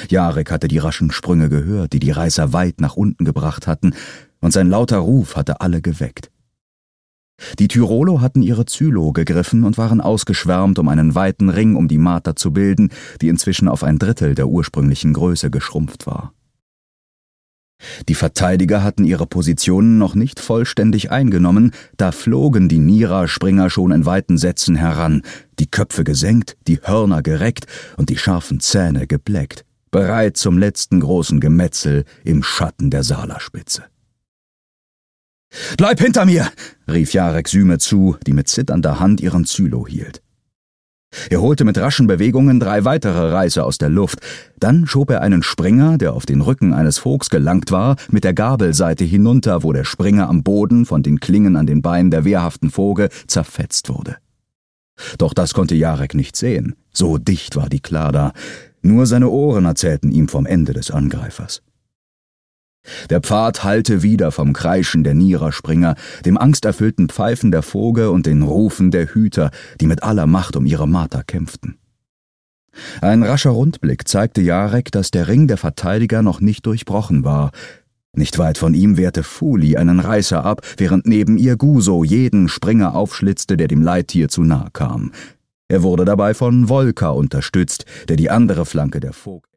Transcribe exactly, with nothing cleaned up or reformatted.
Jarek hatte die raschen Sprünge gehört, die die Reißer weit nach unten gebracht hatten, und sein lauter Ruf hatte alle geweckt. Die Tyrolo hatten ihre Zylo gegriffen und waren ausgeschwärmt, um einen weiten Ring um die Marter zu bilden, die inzwischen auf ein Drittel der ursprünglichen Größe geschrumpft war. Die Verteidiger hatten ihre Positionen noch nicht vollständig eingenommen, da flogen die Nira-Springer schon in weiten Sätzen heran, die Köpfe gesenkt, die Hörner gereckt und die scharfen Zähne gebleckt, bereit zum letzten großen Gemetzel im Schatten der Salerspitze. »Bleib hinter mir!« rief Jarek Syme zu, die mit zitternder Hand ihren Zylo hielt. Er holte mit raschen Bewegungen drei weitere Reißer aus der Luft. Dann schob er einen Springer, der auf den Rücken eines Vogts gelangt war, mit der Gabelseite hinunter, wo der Springer am Boden von den Klingen an den Beinen der wehrhaften Voge zerfetzt wurde. Doch das konnte Jarek nicht sehen, so dicht war die Klada. Nur seine Ohren erzählten ihm vom Ende des Angreifers. Der Pfad hallte wieder vom Kreischen der Nira-Springer, dem angsterfüllten Pfeifen der Voge und den Rufen der Hüter, die mit aller Macht um ihre Marter kämpften. Ein rascher Rundblick zeigte Jarek, dass der Ring der Verteidiger noch nicht durchbrochen war. Nicht weit von ihm wehrte Fuli einen Reißer ab, während neben ihr Guso jeden Springer aufschlitzte, der dem Leittier zu nahe kam. Er wurde dabei von Volker unterstützt, der die andere Flanke der Vogt